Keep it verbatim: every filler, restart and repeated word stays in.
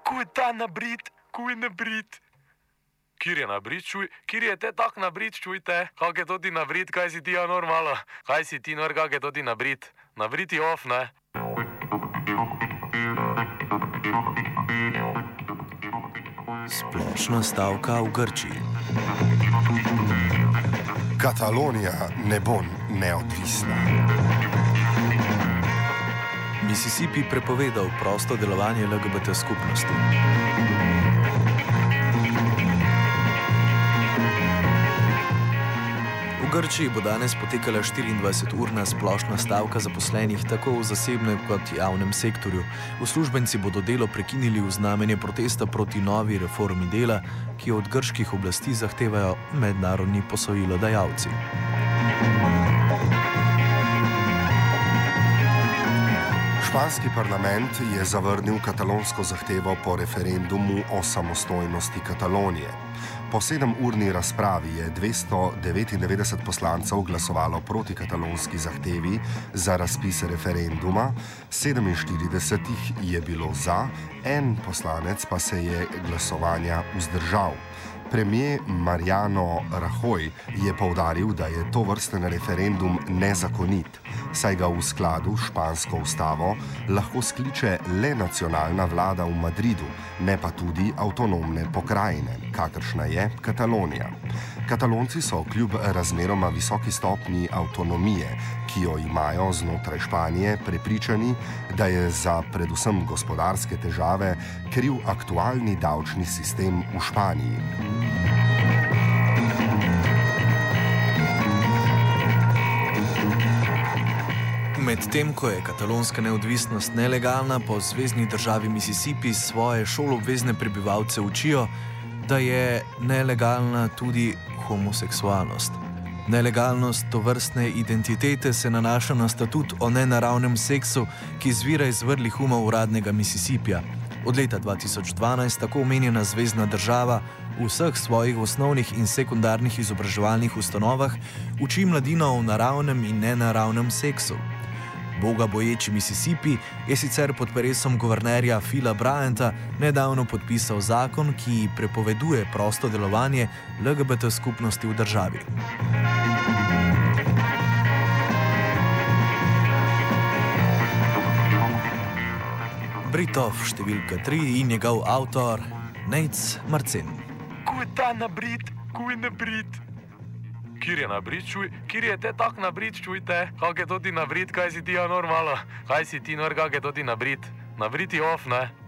Kuj ta nabrit, kuj nabrit. Kjer je nabrit, čuj, kjer je te tak nabrit, čujte. Kak je to ti nabrit, kaj si ti ja normalo? Kaj si ti nor, kak je to ti nabrit? Nabrit je off, ne? Splošna stavka v Grčiji. Katalonija ne bo neodvisna. Mississippi prepovedal prosto delovanje L G B T skupnosti. V Grčiji bo danes potekala štiriindvajseturna splošna stavka zaposlenih tako v zasebnem kot javnem sektorju. Uslužbenci bodo delo prekinili v znamenje protesta proti novi reformi dela, ki jo od grških oblasti zahtevajo mednarodni posojilodajalci. Španski parlament je zavrnil katalonsko zahtevo po referendumu o samostojnosti Katalonije. Po sedemurni razpravi je dvesto devetindevetdeset poslancev glasovalo proti katalonski zahtevi za razpis referenduma, sedeminštirideset je bilo za, en poslanec pa se je glasovanja vzdržal. Premier Mariano Rajoy je poudaril, da je to vrsten referendum nezakonit, saj ga v skladu s špansko ustavo lahko skliče le nacionalna vlada v Madridu, ne pa tudi avtonomne pokrajine, kakršna je Katalonija. Katalonci so kljub razmeroma visoki stopnji avtonomije, ki jo imajo znotraj Španije, prepričani, da je za predvsem gospodarske težave kriv aktualni davčni sistem v Španiji. Medtem ko je katalonska neodvisnost nelegalna, po zvezni državi Mississippi svoje šolobvezne prebivalce učijo, da je nelegalna tudi homoseksualnost. Nelegalnost tovrstne identitete se nanaša na statut o nenaravnem seksu, ki izvira iz vrlih umov uradnega Mississippija. Od leta dva tisoč dvanajst tako omenjena zvezna država v vseh svojih osnovnih in sekundarnih izobraževalnih ustanovah uči mladino o naravnem in nenaravnem seksu. Boga boječi Mississippi je sicer pod peresom guvernerja Phila Bryanta nedavno podpisal zakon, ki prepoveduje prosto delovanje L G B T skupnosti v državi. Britov številka tri in njegov avtor Nate Marcen. Kuj ta nabrit, kuj nabrit. Kjer je nabrit, čuj, kjer je te tak nabrit, čujte. Kak je to ti nabrit, kaj si ti ja normalo? Kaj si ti nor, kak je to ti nabrit? Nabrit je off, ne?